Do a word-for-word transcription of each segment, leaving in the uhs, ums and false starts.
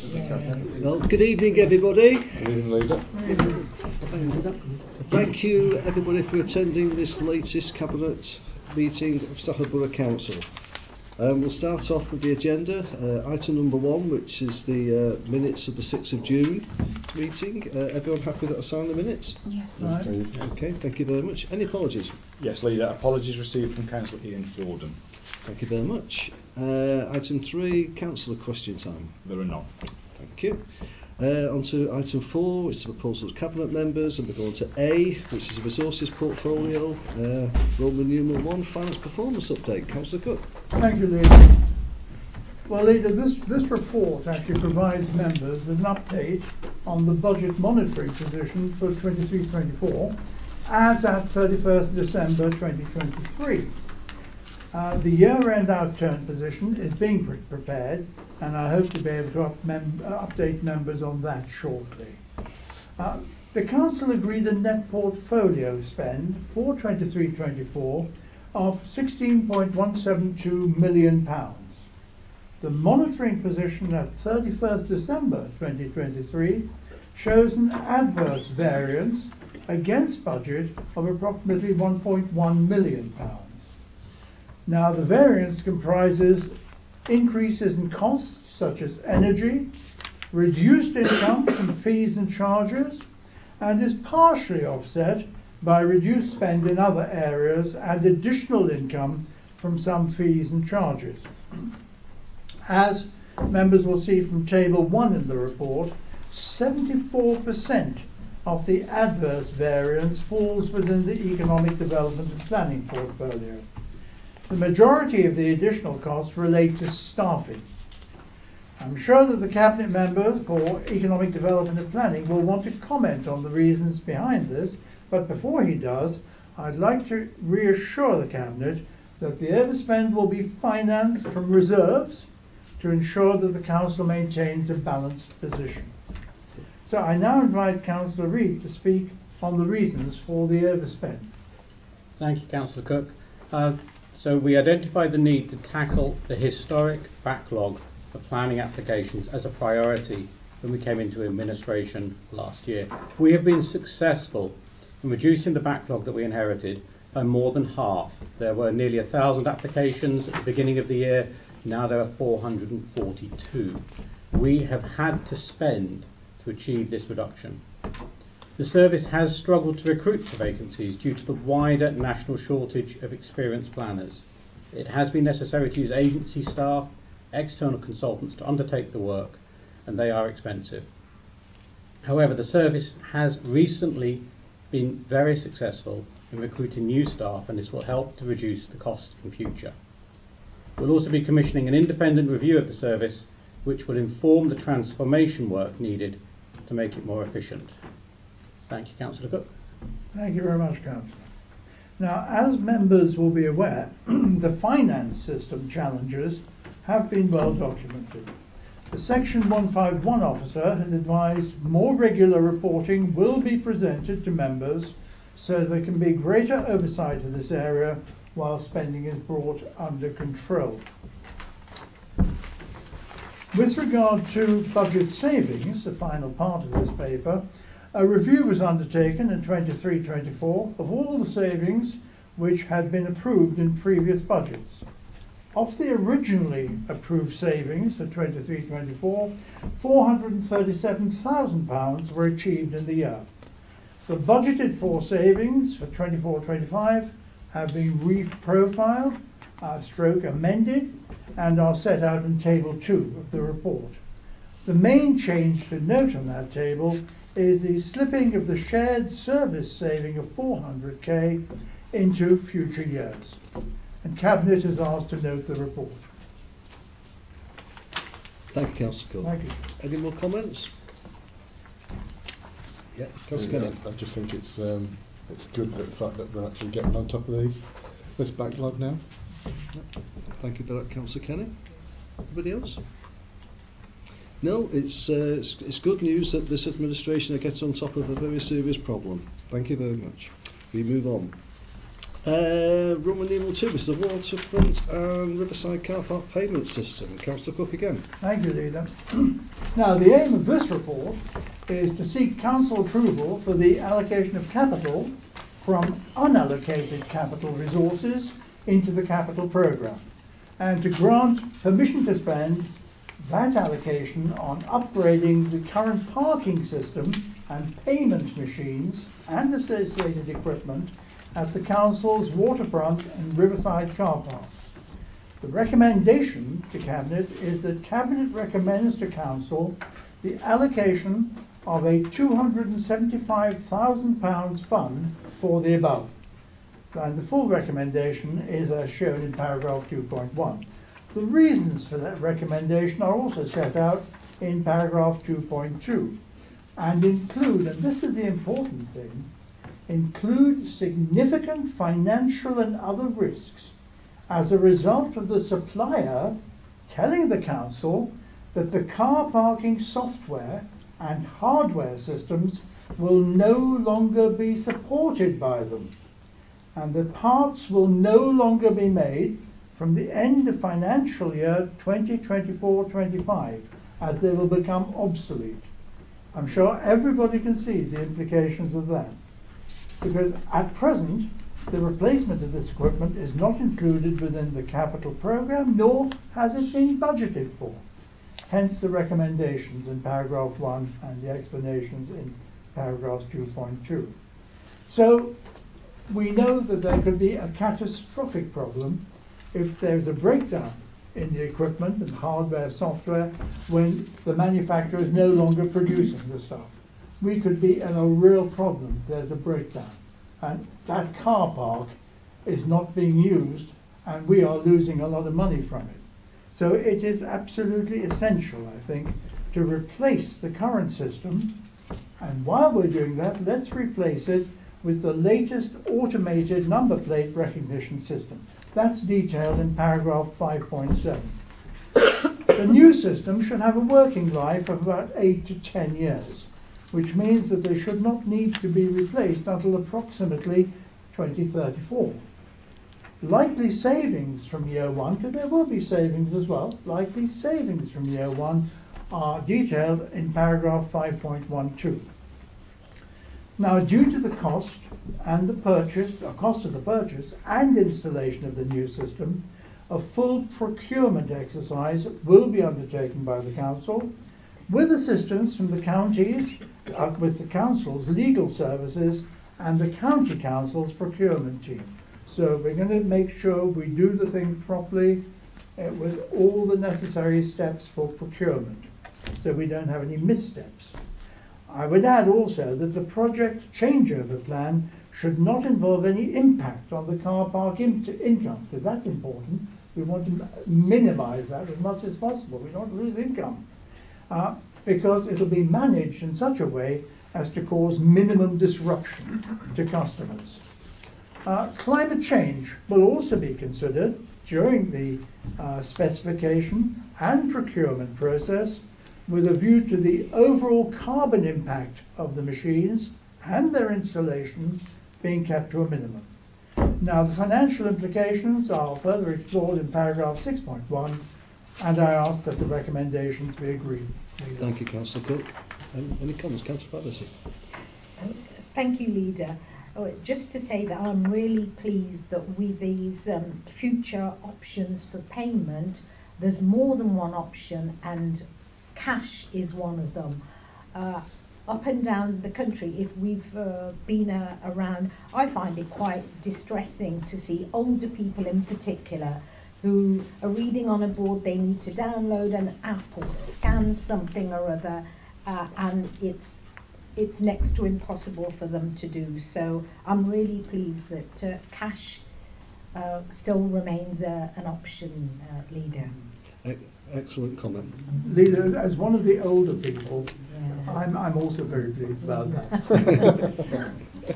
Well, good evening, everybody. Good evening, Leader. Thank you, everybody, for attending this latest Cabinet meeting of Stafford Borough Council. Um, we'll start off with the agenda. Uh, item number one, which is the uh, minutes of the sixth of June meeting. Uh, everyone happy that I signed the minutes? Yes. Right. Okay, thank you very much. Any apologies? Yes, Leader. Apologies received from Councillor Ian Jordan. Thank you very much. Uh, item three, councillor question time. There are none. Thank you. Uh, on to item four, which is the proposal of cabinet members, and we're going to A, which is a resources portfolio, uh, Roman numeral one, finance performance update. Councillor Cook. Thank you, Leader. Well, Leader, this, this report actually provides members with an update on the budget monetary position for twenty-three twenty-four as at thirty-first December twenty twenty-three. Uh, the year-end outturn position is being pre prepared, and I hope to be able to up mem uh, update members on that shortly. Uh, the Council agreed a net portfolio spend for twenty-three twenty-four of sixteen point one seven two million pounds. The monitoring position at thirty-first December twenty twenty-three shows an adverse variance against budget of approximately one point one million pounds. Now, the variance comprises increases in costs such as energy, reduced income from fees and charges, and is partially offset by reduced spend in other areas and additional income from some fees and charges. As members will see from table one in the report, seventy-four percent of the adverse variance falls within the economic development and planning portfolio. The majority of the additional costs relate to staffing. I'm sure that the Cabinet members for Economic Development and Planning will want to comment on the reasons behind this, but before he does, I'd like to reassure the Cabinet that the overspend will be financed from reserves to ensure that the Council maintains a balanced position. So I now invite Councillor Reid to speak on the reasons for the overspend. Thank you, Councillor Cook. Uh, So we identified the need to tackle the historic backlog of planning applications as a priority when we came into administration last year. We have been successful in reducing the backlog that we inherited by more than half. There were nearly a thousand applications at the beginning of the year. Now there are four hundred forty-two. We have had to spend to achieve this reduction. The service has struggled to recruit for vacancies due to the wider national shortage of experienced planners. It has been necessary to use agency staff, external consultants to undertake the work, and they are expensive. However, the service has recently been very successful in recruiting new staff, and this will help to reduce the cost in future. We'll also be commissioning an independent review of the service, which will inform the transformation work needed to make it more efficient. Thank you, Councillor Cook. Thank you very much, Councillor. Now, as members will be aware, the finance system challenges have been well documented. The Section one fifty-one officer has advised more regular reporting will be presented to members so there can be greater oversight of this area while spending is brought under control. With regard to budget savings, the final part of this paper, a review was undertaken in twenty-three twenty-four of all the savings which had been approved in previous budgets. Of the originally approved savings for twenty-three twenty-four, four hundred thirty-seven thousand pounds were achieved in the year. The budgeted for savings for twenty-four twenty-five have been reprofiled, uh, stroke amended, and are set out in table two of the report. The main change to note on that table is the slipping of the shared service saving of four hundred K into future years. And Cabinet is asked to note the report. Thank you, Councillor Cook. Thank you. Any more comments? Yeah, Councillor Kenny. I just think it's um, it's good that the fact that we're actually getting on top of these this backlog now. Thank you for that, Councillor Kenny. Anybody else? No, it's, uh, it's it's good news that this administration gets on top of a very serious problem. Thank you very much. We move on. Uh, Roman numeral two is the waterfront and riverside car park payment system. Councillor Cook again. Thank you, Leader. Now, the aim of this report is to seek council approval for the allocation of capital from unallocated capital resources into the capital programme, and to grant permission to spend that allocation on upgrading the current parking system and payment machines and associated equipment at the council's waterfront and riverside car parks. The recommendation to Cabinet is that Cabinet recommends to Council the allocation of a two hundred and seventy-five thousand pounds fund for the above. And the full recommendation is as shown in paragraph two point one. The reasons for that recommendation are also set out in paragraph two point two and include, and this is the important thing, include significant financial and other risks as a result of the supplier telling the council that the car parking software and hardware systems will no longer be supported by them, and the parts will no longer be made from the end of financial year twenty twenty-four twenty-five, as they will become obsolete. I'm sure everybody can see the implications of that, because at present the replacement of this equipment is not included within the capital programme, nor has it been budgeted for. Hence the recommendations in paragraph one and the explanations in paragraph two point two. So we know that there could be a catastrophic problem if there's a breakdown in the equipment and hardware, software, when the manufacturer is no longer producing the stuff. We could be in a real problem if there's a breakdown, and that car park is not being used and we are losing a lot of money from it. So it is absolutely essential, I think, to replace the current system, and while we're doing that, let's replace it with the latest automated number plate recognition system. That's detailed in paragraph five point seven. The new system should have a working life of about eight to ten years, which means that they should not need to be replaced until approximately twenty thirty-four. Likely savings from year one, because there will be savings as well, likely savings from year one are detailed in paragraph five point one two. Now, due to the cost and the purchase, or cost of the purchase and installation of the new system, a full procurement exercise will be undertaken by the council, with assistance from the counties, uh, with the council's legal services and the county council's procurement team. So we're going to make sure we do the thing properly uh, with all the necessary steps for procurement, so we don't have any missteps. I would add also that the project changeover plan should not involve any impact on the car park in income, because that's important. We want to minimise that as much as possible. We don't lose income, uh, because it will be managed in such a way as to cause minimum disruption to customers. Uh, climate change will also be considered during the uh, specification and procurement process, with a view to the overall carbon impact of the machines and their installation being kept to a minimum. Now, the financial implications are further explored in paragraph six point one, and I ask that the recommendations be agreed. Thank you, Councillor Cook. Um, any comments, Councillor Patterson? Thank you, Leader. Oh, just to say that I'm really pleased that with these um, future options for payment, there's more than one option, and cash is one of them. Uh, up and down the country, if we've uh, been uh, around, I find it quite distressing to see older people in particular who are reading on a board, they need to download an app or scan something or other, uh, and it's it's next to impossible for them to do. So I'm really pleased that uh, cash uh, still remains uh, an option, uh, Leader. Excellent comment. Leader, as one of the older people, Yeah. I'm, I'm also very pleased about that.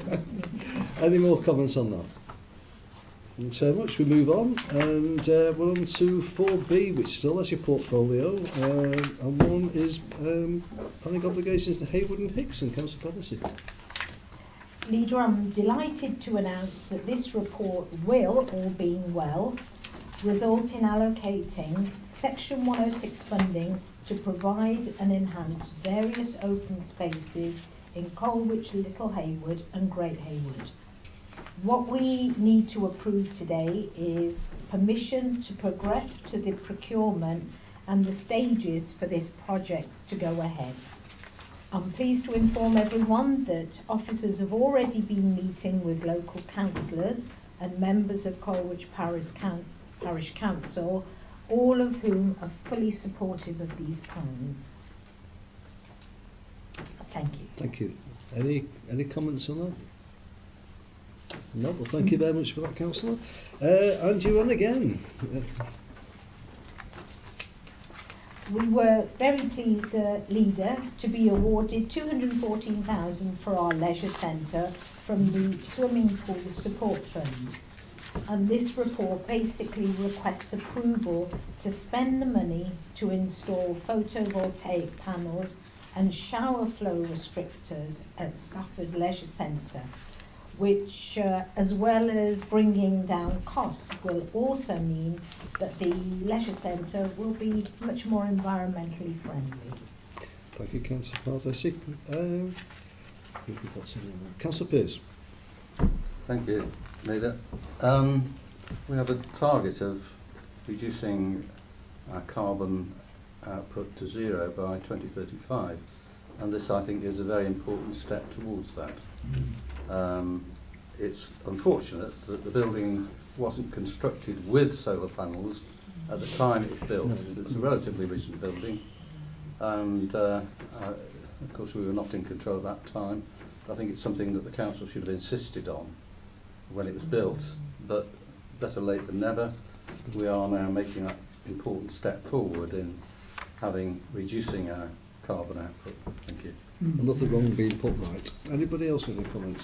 Any more comments on that? Thanks very much. We move on, and uh, we're on to four B, which still has your portfolio, uh, and one is um, planning obligations to Haywood and Hickson. Councillor Patterson. Leader, I'm delighted to announce that this report will, all being well, result in allocating Section one oh six funding to provide and enhance various open spaces in Colwich, Little Haywood and Great Haywood. What we need to approve today is permission to progress to the procurement and the stages for this project to go ahead. I'm pleased to inform everyone that officers have already been meeting with local councillors and members of Colwich Parish, Coun- Parish Council, all of whom are fully supportive of these plans. Thank you. Thank you. Any any comments on that? No, well, thank you very much for that, Councillor. Uh, and you're on again. We were very pleased, uh, Leader, to be awarded two hundred fourteen thousand pounds for our leisure centre from the Swimming Pool Support Fund. And this report basically requests approval to spend the money to install photovoltaic panels and shower flow restrictors at Stafford Leisure Centre, which, uh, as well as bringing down costs, will also mean that the leisure centre will be much more environmentally friendly. Thank you, Councillor Pardesi. Um, Councillor Pearce. Thank you, Leader. Um, we have a target of reducing our carbon output to zero by twenty thirty-five, and this, I think, is a very important step towards that. Um, it's unfortunate that the building wasn't constructed with solar panels at the time it was built. It's a relatively recent building, and uh, uh, of course we were not in control at that time. I think it's something that the council should have insisted on when it was built, but better late than never. We are now making that important step forward in having reducing our carbon output. Thank you. Mm. Nothing wrong being put right. Anybody else with any comments?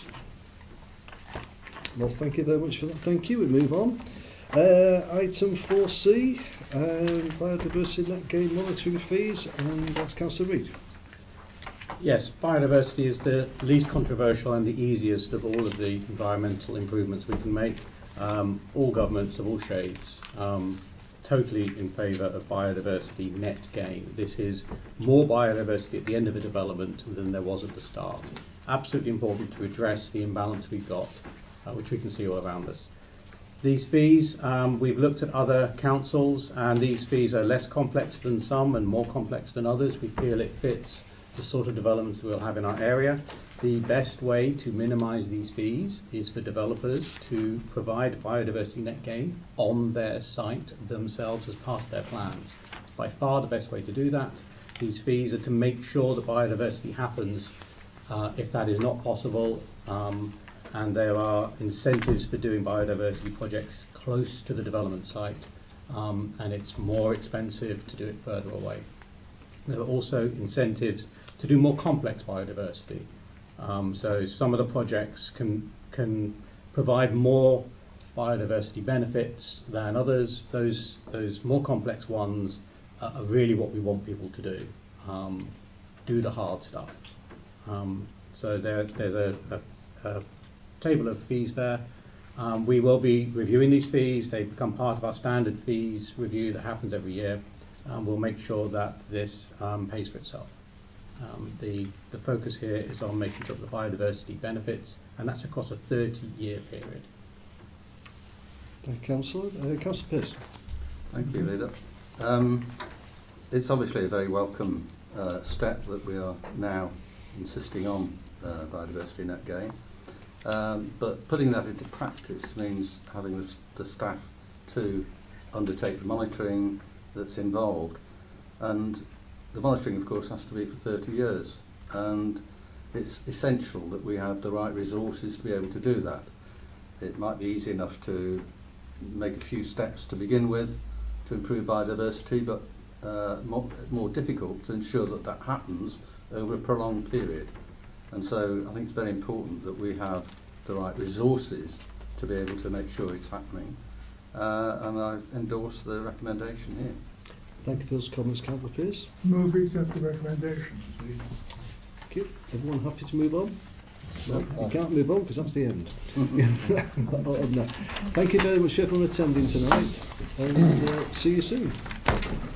Well, thank you very much for that. Thank you. We move on. Uh, item four C, um, biodiversity net gain monitoring fees, and that's Councillor Reid. Yes, biodiversity is the least controversial and the easiest of all of the environmental improvements we can make. Um, all governments of all shades um, totally in favour of biodiversity net gain. This is more biodiversity at the end of a development than there was at the start. Absolutely important to address the imbalance we've got, uh, which we can see all around us. These fees, um, we've looked at other councils, and these fees are less complex than some and more complex than others. We feel it fits the sort of developments we'll have in our area. The best way to minimise these fees is for developers to provide biodiversity net gain on their site themselves as part of their plans. By far the best way to do that. These fees are to make sure that biodiversity happens uh, if that is not possible, um, and there are incentives for doing biodiversity projects close to the development site, um, and it's more expensive to do it further away. There are also incentives to do more complex biodiversity. Um, so some of the projects can can provide more biodiversity benefits than others. Those those more complex ones are, are really what we want people to do. Um, do the hard stuff. Um, so there, there's a, a, a table of fees there. Um, we will be reviewing these fees. They become part of our standard fees review that happens every year. Um, we'll make sure that this um, pays for itself. Um, the, the focus here is on making sure the biodiversity benefits, and that's across a thirty year period. Thank you, Councillor. Uh, Councillor Pearce. Thank you, Leader. Um, it's obviously a very welcome uh, step that we are now insisting on uh, biodiversity net gain. Um, but putting that into practice means having the, s- the staff to undertake the monitoring that's involved, and the monitoring of course has to be for thirty years, and it's essential that we have the right resources to be able to do that. It might be easy enough to make a few steps to begin with to improve biodiversity, but uh, more, more difficult to ensure that that happens over a prolonged period. And so I think it's very important that we have the right resources to be able to make sure it's happening. Uh, and I endorse the recommendation here. Thank you for those comments, Councillor Pearce. Move we accept the recommendation. Thank you. Everyone happy to move on? No, you can't move on because that's the end. On that. Thank you very much for everyone attending tonight, and uh, see you soon.